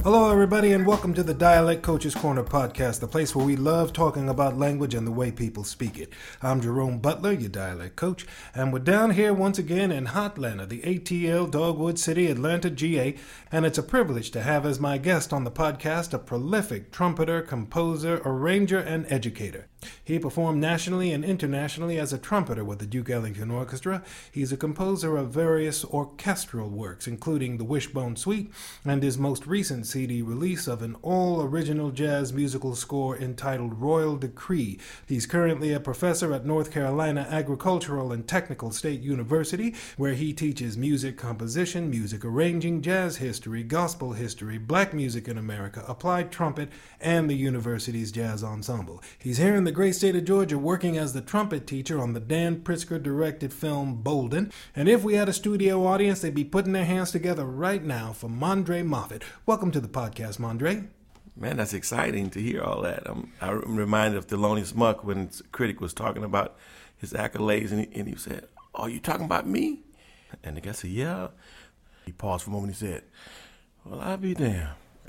Hello, everybody, and welcome to the Dialect Coaches Corner podcast, the place where we love talking about language and the way people speak it. I'm Jerome Butler, your dialect coach, and we're down here once again in Hotlanta, the ATL, Dogwood City, Atlanta, GA, and it's a privilege to have as my guest on the podcast a prolific trumpeter, composer, arranger, and educator. He performed nationally and internationally as a trumpeter with the Duke Ellington Orchestra. He's a composer of various orchestral works, including the Wishbone Suite and his most recent CD release of an all-original jazz musical score entitled Royal Decree. He's currently a professor at North Carolina Agricultural and Technical State University, where he teaches music composition, music arranging, jazz history, gospel history, black music in America, applied trumpet, and the university's jazz ensemble. He's here in the great state of Georgia working as the trumpet teacher on the Dan Pritzker-directed film Bolden. And if we had a studio audience, they'd be putting their hands together right now for Mondre Moffitt. Welcome to the podcast, Mondre. Man, that's exciting to hear all that. I'm reminded of Thelonious Monk when the critic was talking about his accolades, and he said, "Oh, you talking about me?" And the guy said, "Yeah." He paused for a moment and he said, "Well, I'll be damned."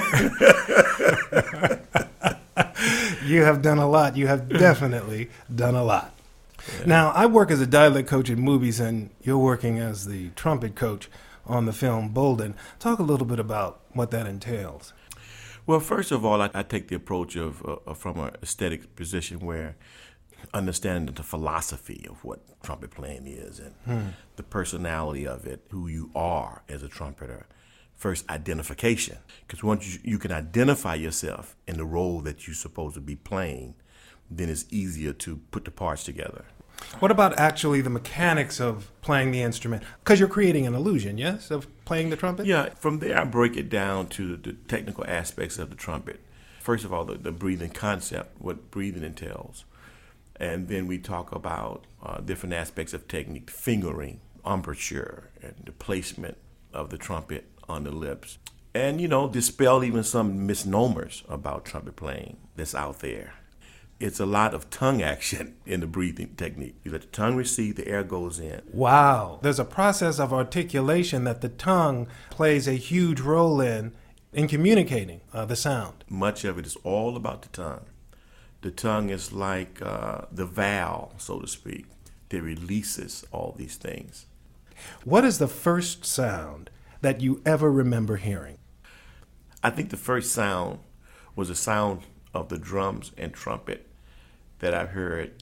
You have done a lot. You have definitely done a lot. Yeah. Now, I work as a dialect coach in movies, and you're working as the trumpet coach on the film Bolden. Talk a little bit about what that entails. Well, first of all, I take the approach of from an aesthetic position where understanding the philosophy of what trumpet playing is and the personality of it, who you are as a trumpeter. First, identification, because once you can identify yourself in the role that you're supposed to be playing, then it's easier to put the parts together. What about actually the mechanics of playing the instrument? Because you're creating an illusion, yes, of playing the trumpet? Yeah, from there I break it down to the technical aspects of the trumpet. First of all, the breathing concept, what breathing entails. And then we talk about different aspects of technique, fingering, embouchure, and the placement of the trumpet on the lips. And, dispel even some misnomers about trumpet playing that's out there. It's a lot of tongue action in the breathing technique. You let the tongue receive, the air goes in. Wow. There's a process of articulation that the tongue plays a huge role in communicating the sound. Much of it is all about the tongue. The tongue is like the valve, so to speak, that releases all these things. What is the first sound that you ever remember hearing? I think the first sound was the sound of the drums and trumpet that I heard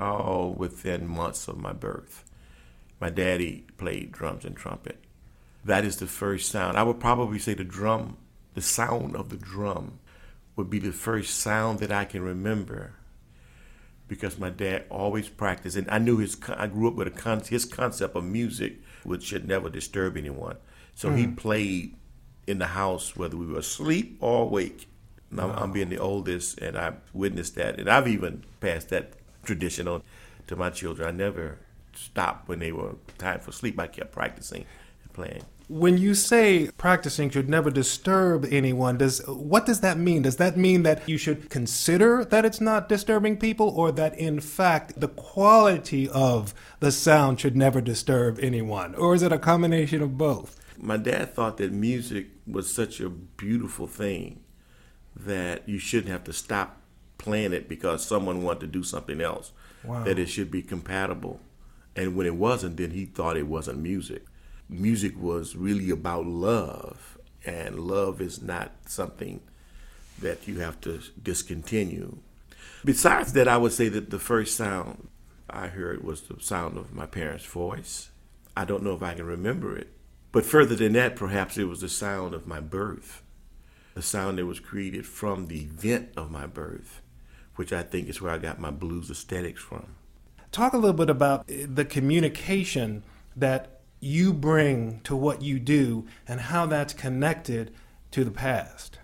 within months of my birth. My daddy played drums and trumpet. That is the first sound. I would probably say the sound of the drum would be the first sound that I can remember, because my dad always practiced, and I grew up with his concept of music, which should never disturb anyone. So he played in the house whether we were asleep or awake. Wow. I'm being the oldest, and I've witnessed that. And I've even passed that tradition on to my children. I never stopped when they were time for sleep. I kept practicing and playing. When you say practicing should never disturb anyone, what does that mean? Does that mean that you should consider that it's not disturbing people, or that in fact the quality of the sound should never disturb anyone? Or is it a combination of both? My dad thought that music was such a beautiful thing that you shouldn't have to stop playing it because someone wanted to do something else. Wow. That it should be compatible. And when it wasn't, then he thought it wasn't music. Music was really about love, and love is not something that you have to discontinue. Besides that, I would say that the first sound I heard was the sound of my parents' voice. I don't know if I can remember it. But further than that, perhaps it was the sound of my birth, the sound that was created from the event of my birth, which I think is where I got my blues aesthetics from. Talk a little bit about the communication that you bring to what you do and how that's connected to the past.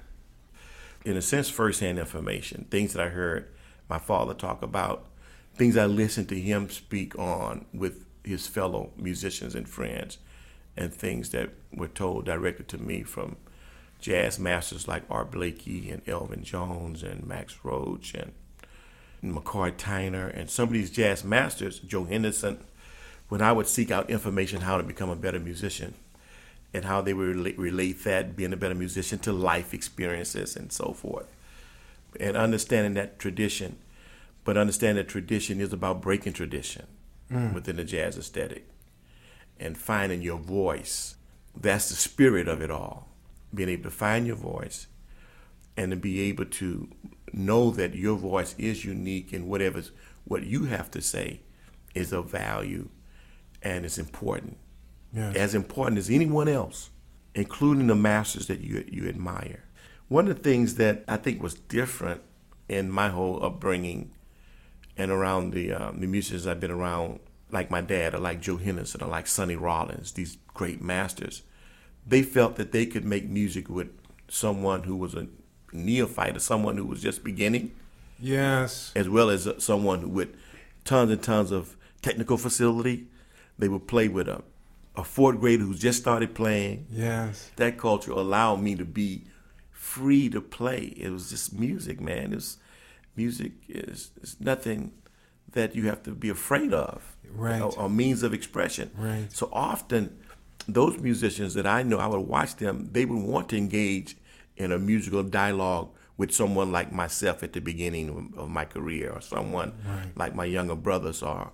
In a sense, firsthand information, things that I heard my father talk about, things I listened to him speak on with his fellow musicians and friends, and things that were told directly to me from jazz masters like Art Blakey and Elvin Jones and Max Roach and McCoy Tyner and some of these jazz masters, Joe Henderson. When I would seek out information how to become a better musician, and how they would relate that, being a better musician, to life experiences and so forth. And understanding that tradition, but understand that tradition is about breaking tradition within the jazz aesthetic and finding your voice. That's the spirit of it all. Being able to find your voice and to be able to know that your voice is unique and what you have to say is of value and it's important. Yes. As important as anyone else, including the masters that you admire. One of the things that I think was different in my whole upbringing and around the musicians I've been around, like my dad, or like Joe Henderson, or like Sonny Rollins, these great masters, they felt that they could make music with someone who was a neophyte or someone who was just beginning. Yes. As well as someone who with tons and tons of technical facility. They would play with a fourth grader who just started playing. Yes. That culture allowed me to be free to play. It was just music, man. Music is nothing that you have to be afraid of. Right. Or means of expression. Right. So often, those musicians that I know, I would watch them, they would want to engage in a musical dialogue with someone like myself at the beginning of my career, or someone like my younger brothers, or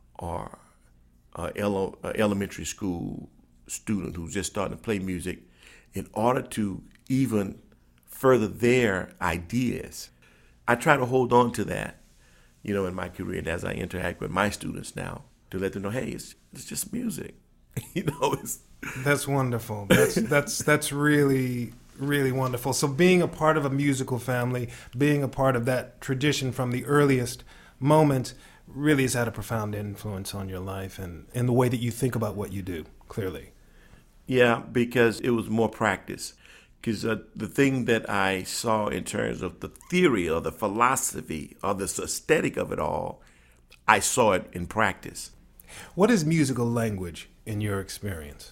elementary school student who's just starting to play music, in order to even further their ideas. I try to hold on to that, in my career, and as I interact with my students now, to let them know, hey, it's just music. That's wonderful. That's really, really wonderful. So being a part of a musical family, being a part of that tradition from the earliest moment, really has had a profound influence on your life and the way that you think about what you do, clearly. Yeah, because it was more practice. Because the thing that I saw in terms of the theory or the philosophy or the aesthetic of it all, I saw it in practice. What is musical language in your experience?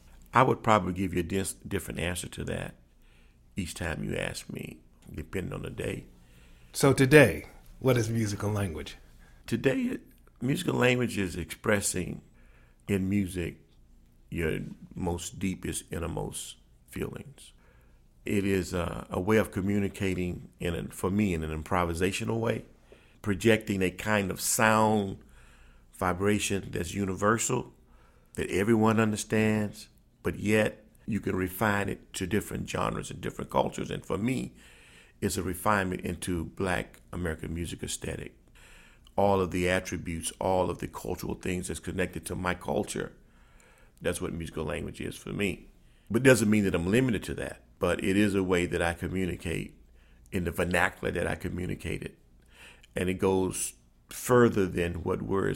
I would probably give you a different answer to that each time you ask me, depending on the day. So today, what is musical language? Today, musical language is expressing in music your most deepest, innermost feelings. It is a way of communicating, for me, in an improvisational way, projecting a kind of sound vibration that's universal, that everyone understands, but yet you can refine it to different genres and different cultures. And for me, it's a refinement into Black American music aesthetic. All of the attributes, all of the cultural things that's connected to my culture. That's what musical language is for me. But it doesn't mean that I'm limited to that. But it is a way that I communicate in the vernacular that I communicated. And it goes further than where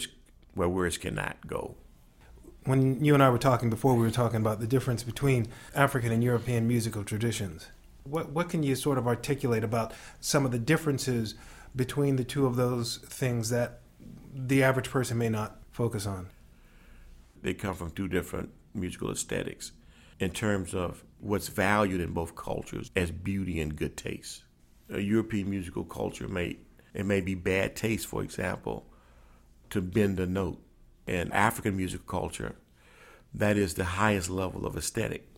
words cannot go. When you and I were talking before, we were talking about the difference between African and European musical traditions. What can you sort of articulate about some of the differences between the two of those things that the average person may not focus on? They come from two different musical aesthetics in terms of what's valued in both cultures as beauty and good taste. A European musical culture it may be bad taste, for example, to bend a note. In African music culture, that is the highest level of aesthetic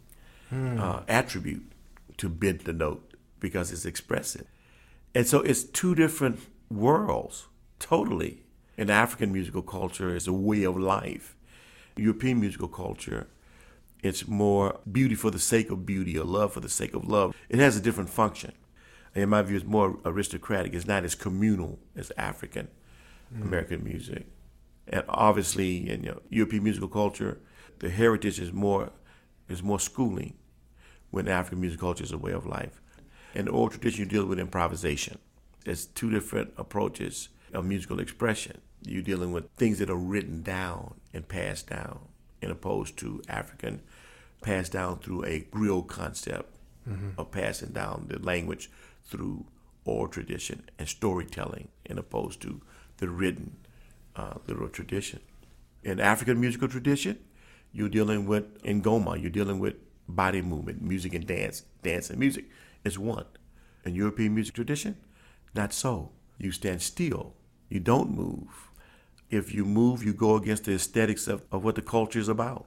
attribute, to bend the note, because it's expressive. And so it's two different worlds, totally. In African musical culture, it's a way of life. European musical culture, it's more beauty for the sake of beauty, or love for the sake of love. It has a different function. In my view, it's more aristocratic. It's not as communal as African American music. And obviously, in European musical culture, the heritage is more schooling, when African music culture is a way of life. In the oral tradition, you deal with improvisation. There's two different approaches of musical expression. You're dealing with things that are written down and passed down, in opposed to African passed down through a griot concept of passing down the language through oral tradition and storytelling, in opposed to the written literal tradition. In African musical tradition, you're dealing with ngoma, you're dealing with body movement, music and dance. Dance and music is one. In European music tradition, not so. You stand still. You don't move. If you move, you go against the aesthetics of what the culture is about.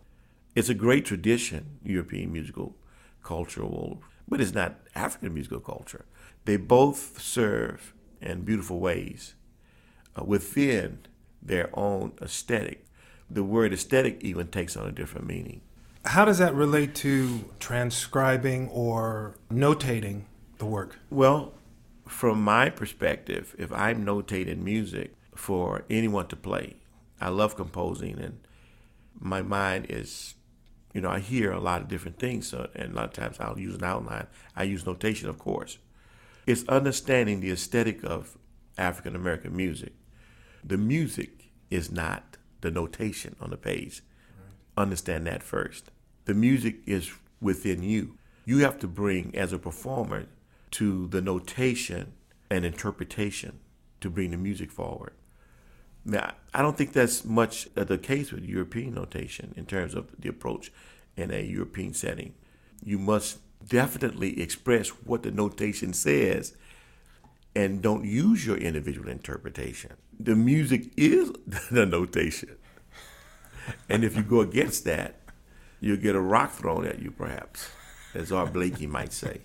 It's a great tradition, European musical culture, but it's not African musical culture. They both serve in beautiful ways within their own aesthetic. The word aesthetic even takes on a different meaning. How does that relate to transcribing or notating the work? Well, from my perspective, if I'm notating music for anyone to play, I love composing, and my mind is, I hear a lot of different things, and a lot of times I'll use an outline. I use notation, of course. It's understanding the aesthetic of African American music. The music is not the notation on the page. Right. Understand that first. The music is within you. You have to bring, as a performer, to the notation and interpretation to bring the music forward. Now, I don't think that's much the case with European notation in terms of the approach in a European setting. You must definitely express what the notation says and don't use your individual interpretation. The music is the notation. And if you go against that, you'll get a rock thrown at you, perhaps, as Art Blakey might say.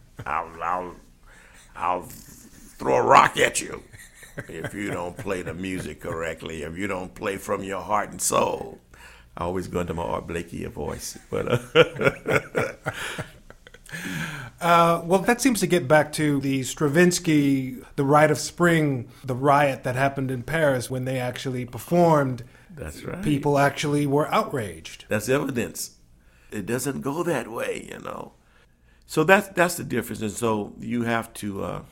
I'll throw a rock at you if you don't play the music correctly, if you don't play from your heart and soul. I always go into my Art Blakey voice. But well, that seems to get back to the Stravinsky, the Rite of Spring, the riot that happened in Paris when they actually performed. That's right. People actually were outraged. That's evidence. It doesn't go that way, So that's the difference, and so you have to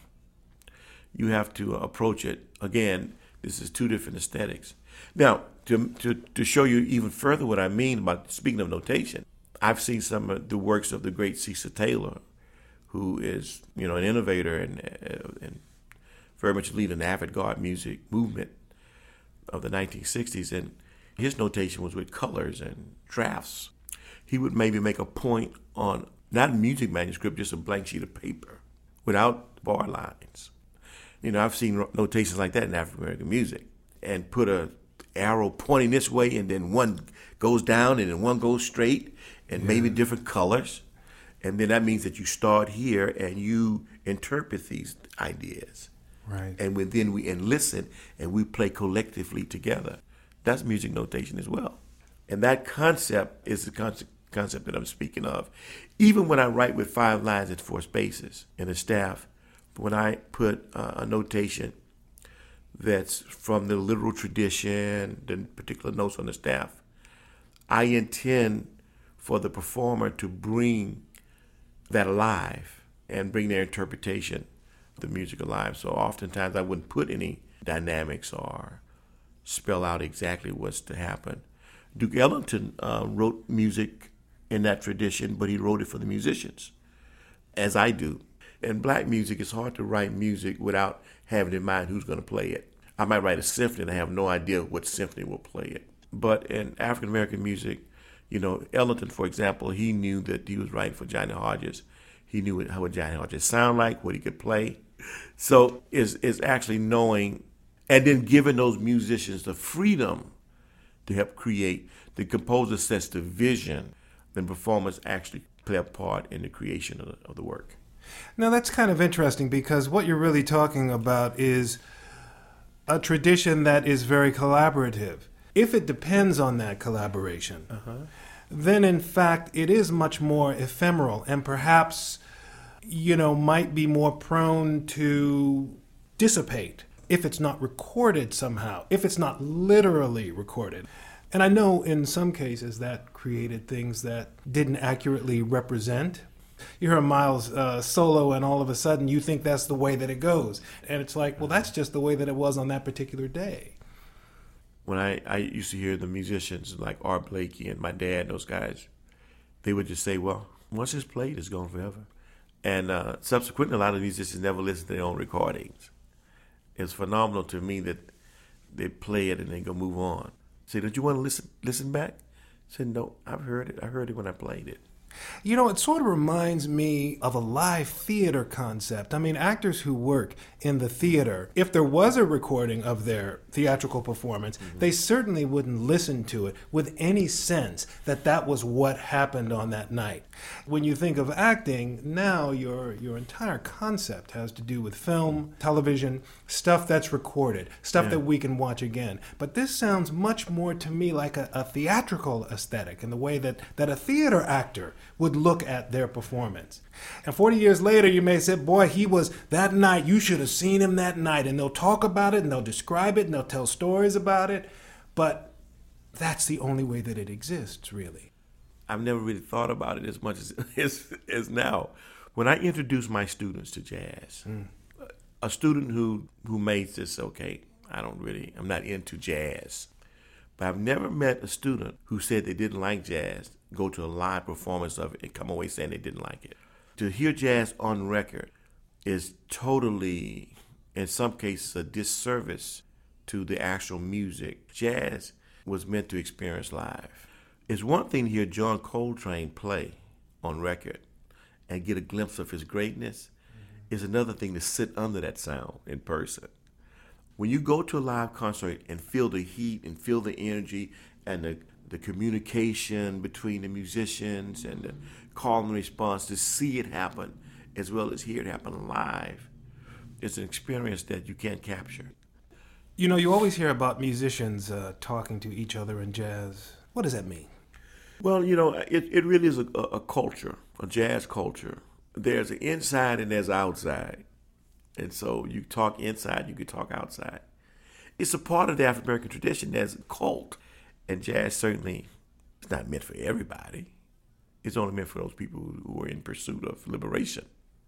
approach it again. This is two different aesthetics. Now, to show you even further what I mean about speaking of notation, I've seen some of the works of the great Cecil Taylor, who is an innovator and very much leading the avant-garde music movement of the 1960s, and his notation was with colors and drafts. He would maybe make a point on not a music manuscript, just a blank sheet of paper without bar lines. I've seen notations like that in African American music, and put a arrow pointing this way, and then one goes down, and then one goes straight, and maybe different colors. And then that means that you start here and you interpret these ideas. Right. And then we listen and we play collectively together. That's music notation as well. And that concept is the concept that I'm speaking of. Even when I write with 5 lines and 4 spaces in a staff, when I put a notation that's from the literal tradition, the particular notes on the staff, I intend for the performer to bring that alive and bring their interpretation of the music alive. So oftentimes I wouldn't put any dynamics or spell out exactly what's to happen. Duke Ellington wrote music in that tradition, but he wrote it for the musicians, as I do. In black music, it's hard to write music without having in mind who's going to play it. I might write a symphony and I have no idea what symphony will play it. But in African American music, Ellington, for example, he knew that he was writing for Johnny Hodges. He knew how Johnny Hodges sound like, what he could play. So it's actually knowing and then giving those musicians the freedom to help create. The composer sets the vision, then performers actually play a part in the creation of the work. Now, that's kind of interesting, because what you're really talking about is a tradition that is very collaborative. If it depends on that collaboration, then in fact it is much more ephemeral and perhaps, might be more prone to dissipate if it's not recorded somehow, if it's not literally recorded. And I know in some cases that created things that didn't accurately represent. You hear Miles solo and all of a sudden you think that's the way that it goes. And it's like, well, that's just the way that it was on that particular day. When I used to hear the musicians like Art Blakey and my dad, those guys, they would just say, well, once it's played, it's gone forever. And subsequently, a lot of musicians never listen to their own recordings. It's phenomenal to me that they play it and they go move on. Say, don't you want to listen back? I said, no, I've heard it. I heard it when I played it. You know, it sort of reminds me of a live theater concept. I mean, actors who work in the theater, if there was a recording of their theatrical performance, they certainly wouldn't listen to it with any sense that that was what happened on that night. When you think of acting, now your entire concept has to do with film, television, stuff that's recorded, stuff that we can watch again. But this sounds much more to me like a theatrical aesthetic in the way that a theater actor would look at their performance. And 40 years later, you may say, boy, he was that night, you should have seen him that night. And they'll talk about it, and they'll describe it, and they'll tell stories about it. But that's the only way that it exists, really. I've never really thought about it as much as now. When I introduce my students to jazz, a student who may say, okay, I'm not into jazz. But I've never met a student who said they didn't like jazz, go to a live performance of it, and come away saying they didn't like it. To hear jazz on record is totally, in some cases, a disservice to the actual music. Jazz was meant to experience live. It's one thing to hear John Coltrane play on record and get a glimpse of his greatness. It's another thing to sit under that sound in person. When you go to a live concert and feel the heat and feel the energy and the communication between the musicians and the call and response, to see it happen as well as hear it happen live, it's an experience that you can't capture. You know, you always hear about musicians talking to each other in jazz. What does that mean? Well, you know, it really is a culture, a jazz culture. There's an inside and there's an outside. And so you talk inside, you can talk outside. It's a part of the African American tradition. There's a cult. And jazz certainly is not meant for everybody. It's only meant for those people who are in pursuit of liberation.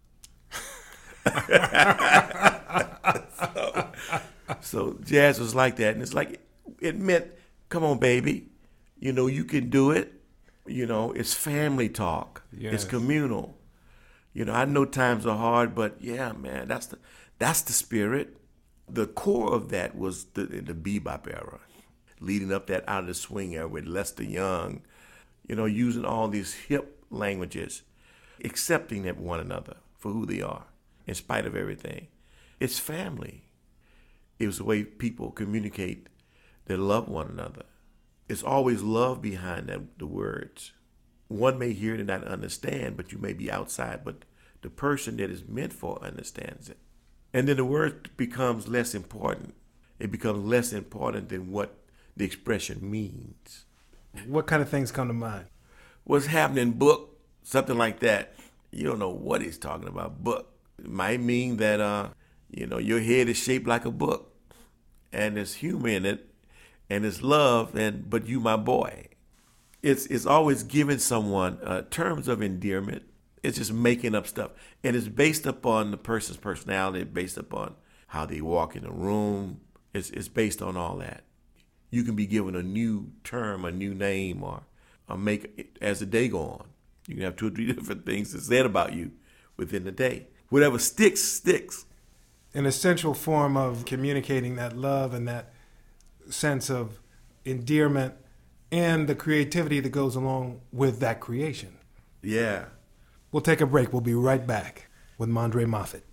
So jazz was like that. And it's like, it meant, come on, baby. You know, you can do it. You know, it's family talk. Yes. It's communal. You know, I know times are hard, but yeah, man, that's the spirit. The core of that was the bebop era, leading up that out of the swing era with Lester Young, you know, using all these hip languages, accepting one another for who they are, in spite of everything. It's family. It was the way people communicate that love one another. It's always love behind the words. One may hear it and not understand, but you may be outside, but the person that is meant for understands it. And then the word becomes less important. It becomes less important than what the expression means. What kind of things come to mind? What's happening, book, something like that. You don't know what he's talking about, book. It might mean that, you know, your head is shaped like a book, and there's humor in it, and it's love, but you my boy. It's always giving someone terms of endearment. It's just making up stuff. And it's based upon the person's personality, based upon how they walk in the room. It's based on all that. You can be given a new term, a new name, or make it as the day go on. You can have 2 or 3 different things said about you within the day. Whatever sticks, sticks. An essential form of communicating that love and that sense of endearment and the creativity that goes along with that creation. Yeah. We'll take a break. We'll be right back with Mondre Moffitt.